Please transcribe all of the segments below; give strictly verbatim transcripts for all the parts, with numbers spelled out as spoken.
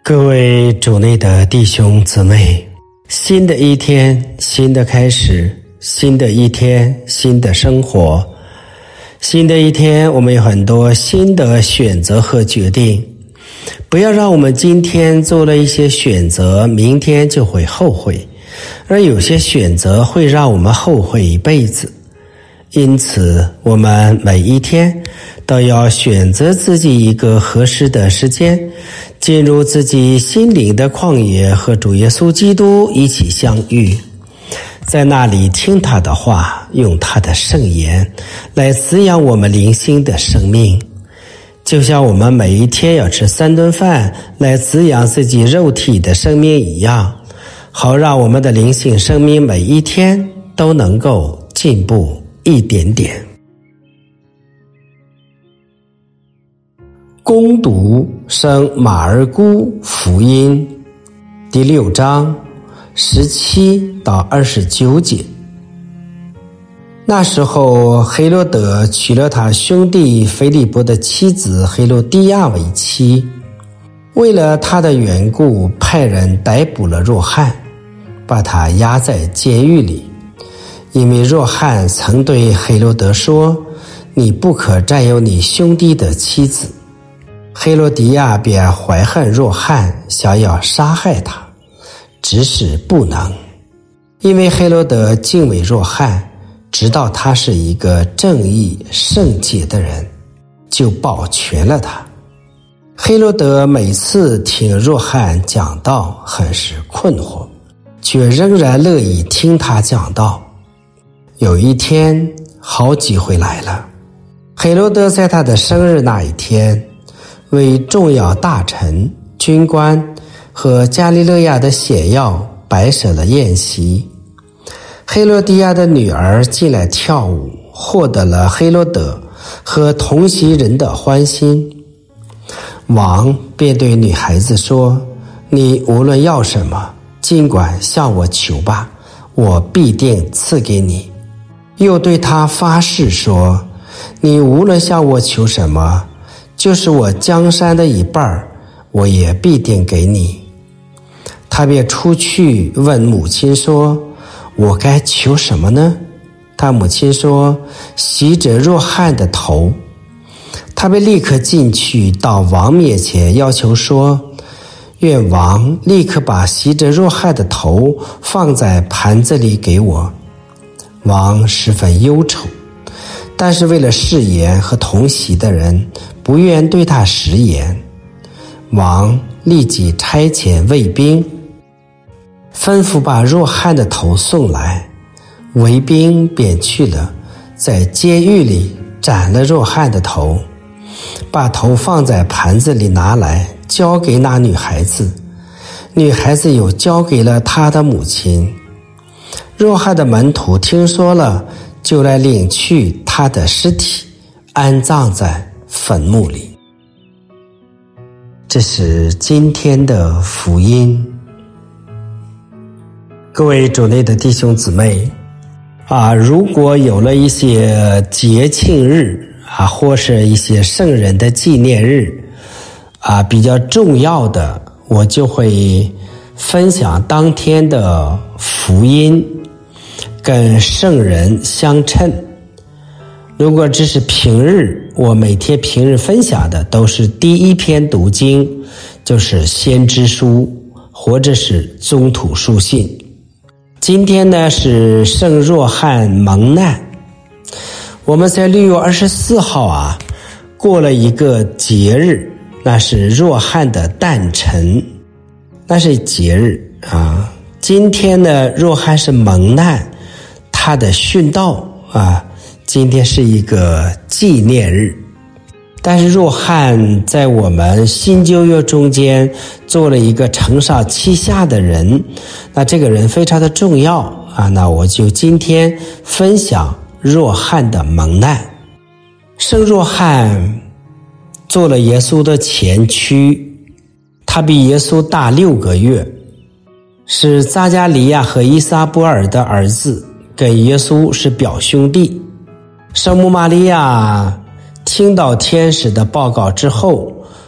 各位主内的弟兄姊妹，新的一天，新的开始，新的一天，新的生活。新的一天，我们有很多新的选择和决定。不要让我们今天做了一些选择，明天就会后悔，而有些选择会让我们后悔一辈子。因此，我们每一天都要选择自己一个合适的时间，进入自己心灵的旷野，和主耶稣基督一起相遇，在那里听他的话，用他的圣言来滋养我们灵性的生命。就像我们每一天要吃三顿饭来滋养自己肉体的生命一样，好让我们的灵性生命每一天都能够进步一点点。恭读圣马尔谷福音第六章十七到二十九节。那时候，黑罗德娶了他兄弟腓利波的妻子黑罗狄亚为妻，为了他的缘故，派人逮捕了若翰，把他押在监狱里。因为若翰曾对黑罗德说：“你不可占有你兄弟的妻子。”黑罗狄亚便怀恨若翰，想要杀害他，只是不能，因为黑罗德敬畏若翰，知道他是一个正义圣洁的人，就保全了他。黑罗德每次听若翰讲道，很是困惑，却仍然乐意听他讲道。有一天，好机会来了。黑罗德在他的生日那一天，为重要大臣、军官和加利勒亚的显要摆设了宴席。黑罗狄亚的女儿进来跳舞，获得了黑罗德和同席人的欢心。王便对女孩子说：“你无论要什么，尽管向我求吧，我必定赐给你。”又对他发誓说：“你无论向我求什么，就是我江山的一半，我也必定给你。”他便出去问母亲说：“我该求什么呢？”他母亲说：“洗者若翰的头。”他便立刻进去到王面前，要求说：“愿王立刻把洗者若翰的头放在盘子里给我。”王十分忧愁，但是为了誓言和同席的人，不愿对他食言。王立即差遣卫兵，吩咐把若翰的头送来。卫兵便去了，在监狱里斩了若翰的头，把头放在盘子里拿来，交给那女孩子。女孩子又交给了她的母亲。若翰的门徒听说了，就来领去他的尸体，安葬在坟墓里。这是今天的福音。各位主内的弟兄姊妹啊，如果有了一些节庆日啊，或是一些圣人的纪念日啊，比较重要的，我就会分享当天的福音跟圣人相称。如果只是平日，我每天平日分享的都是第一篇读经，就是先知书或者是宗徒书信。今天呢是圣若翰蒙难。我们在六月二十四号啊过了一个节日，那是若翰的诞辰，那是节日啊。今天呢若翰是蒙难，他的殉道啊，今天是一个纪念日。但是若翰在我们新旧约中间做了一个承上启下的人，那这个人非常的重要啊。那我就今天分享若翰的蒙难。圣若翰做了耶稣的前驱，他比耶稣大六个月，是匝加利亚和伊撒伯尔的儿子，跟耶稣是表兄弟。圣母玛利亚听到天使的报告之后，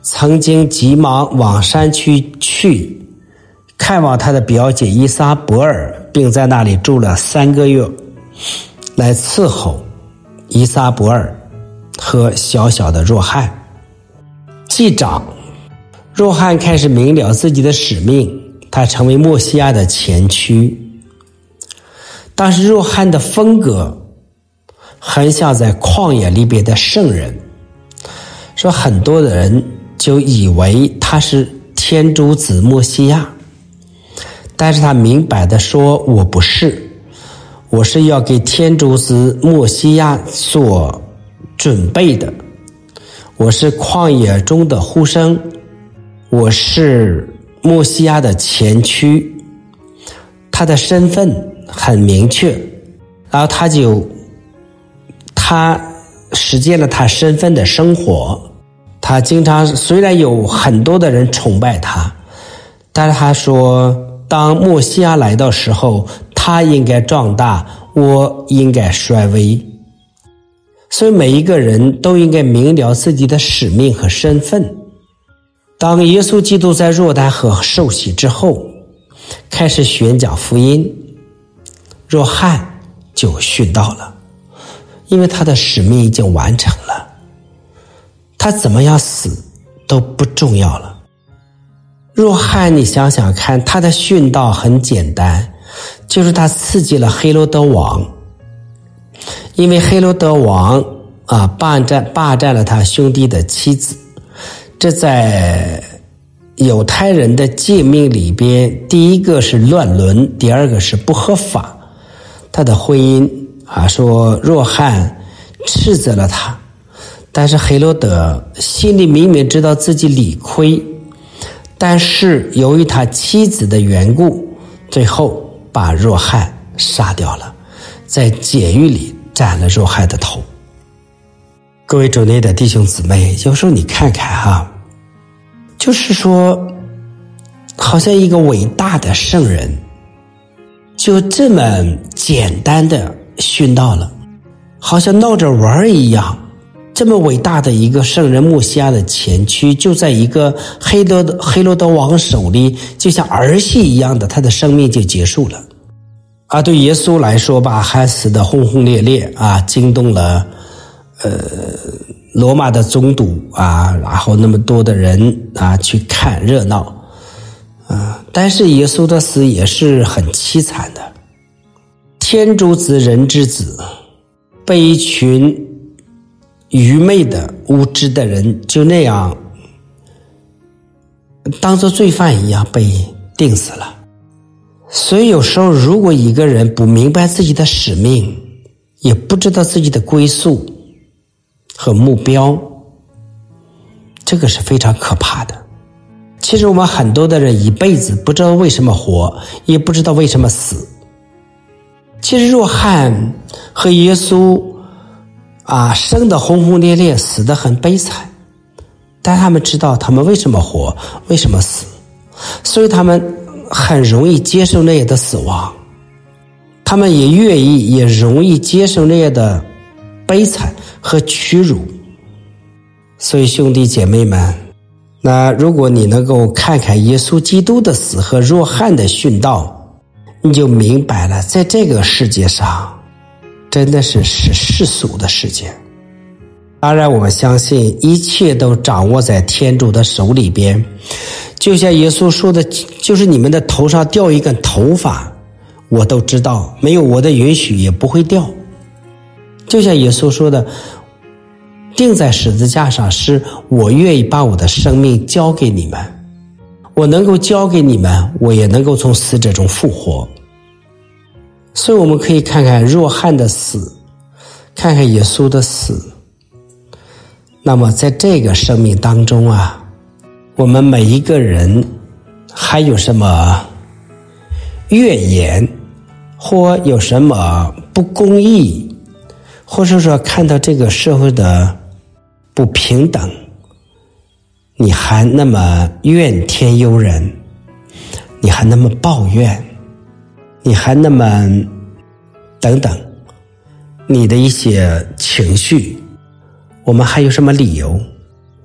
曾经急忙往山区去看望他的表姐伊撒伯尔，并在那里住了三个月，来伺候伊撒伯尔和小小的若翰。既长，若翰开始明了自己的使命，他成为默西亚的前驱。但是若翰的风格很像在旷野里边的圣人，说很多的人就以为他是天主子默西亚，但是他明白的说，我不是，我是要给天主子默西亚做准备的，我是旷野中的呼声，我是默西亚的前驱。他的身份很明确，然后他就他实践了他身份的生活。他经常虽然有很多的人崇拜他，但是他说，当默西亚来到时候，他应该壮大，我应该衰微。所以每一个人都应该明了自己的使命和身份。当耶稣基督在若旦河受洗之后，开始宣讲福音，若翰就殉道了，因为他的使命已经完成了，他怎么样死都不重要了。若翰，你想想看，他的殉道很简单，就是他刺激了黑罗德王，因为黑罗德王啊霸占霸占了他兄弟的妻子，这在犹太人的诫命里边，第一个是乱伦，第二个是不合法。他的婚姻啊，说若翰斥责了他，但是黑罗德心里明明知道自己理亏，但是由于他妻子的缘故，最后把若翰杀掉了，在监狱里斩了若翰的头。各位主内的弟兄姊妹，有时候你看看哈，就是说好像一个伟大的圣人就这么简单的殉道了，好像闹着玩一样。这么伟大的一个圣人默西亚的前驱，就在一个黑罗德黑罗德王手里，就像儿戏一样的，他的生命就结束了。啊，对耶稣来说吧，还死得轰轰烈烈啊，惊动了呃罗马的总督啊，然后那么多的人啊去看热闹啊，但是耶稣的死也是很凄惨的。天主子人之子被一群愚昧的无知的人就那样当作罪犯一样被定死了。所以有时候如果一个人不明白自己的使命，也不知道自己的归宿和目标，这个是非常可怕的。其实我们很多的人一辈子不知道为什么活，也不知道为什么死。其实若翰和耶稣啊，生得轰轰烈烈，死得很悲惨，但他们知道他们为什么活，为什么死，所以他们很容易接受那样的死亡，他们也愿意也容易接受那样的悲惨和屈辱。所以兄弟姐妹们，那如果你能够看看耶稣基督的死和若翰的殉道，你就明白了，在这个世界上真的是是世俗的世界。当然我们相信一切都掌握在天主的手里边，就像耶稣说的，就是你们的头上掉一根头发，我都知道，没有我的允许也不会掉。就像耶稣说的，钉在十字架上是我愿意把我的生命交给你们，我能够交给你们，我也能够从死者中复活。所以我们可以看看若翰的死，看看耶稣的死。那么在这个生命当中啊，我们每一个人还有什么怨言，或有什么不公义，或者说看到这个社会的不平等，你还那么怨天尤人，你还那么抱怨，你还那么等等，你的一些情绪，我们还有什么理由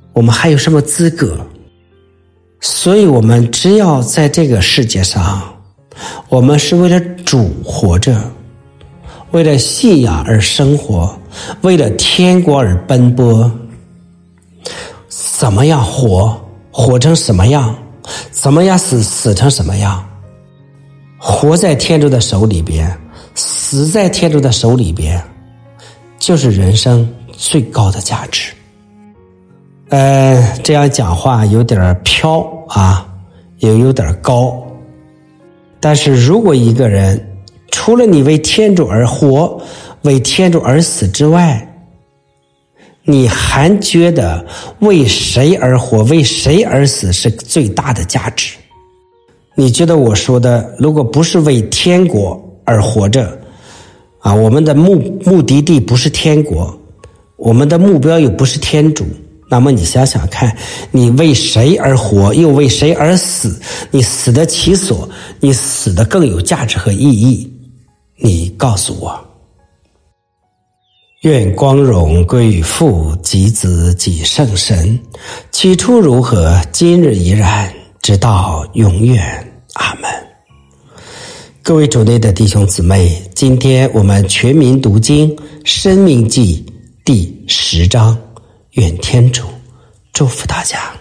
我们还有什么资格？所以我们只要在这个世界上，我们是为了主活着，为了信仰而生活，为了天国而奔波。怎么样活，活成什么样，怎么样死，死成什么样。活在天主的手里边，死在天主的手里边，就是人生最高的价值。呃，这样讲话有点飘啊，也有点高。但是如果一个人除了你为天主而活，为天主而死之外，你还觉得为谁而活，为谁而死是最大的价值？你觉得我说的，如果不是为天国而活着啊，我们的目目的地不是天国，我们的目标又不是天主，那么你想想看，你为谁而活，又为谁而死？你死得其所，你死得更有价值和意义。你告诉我。愿光荣归于父及子及圣神，起初如何，今日依然，直到永远。阿门。各位主内的弟兄姊妹，今天我们全民读经《申命记》第十章，愿天主祝福大家。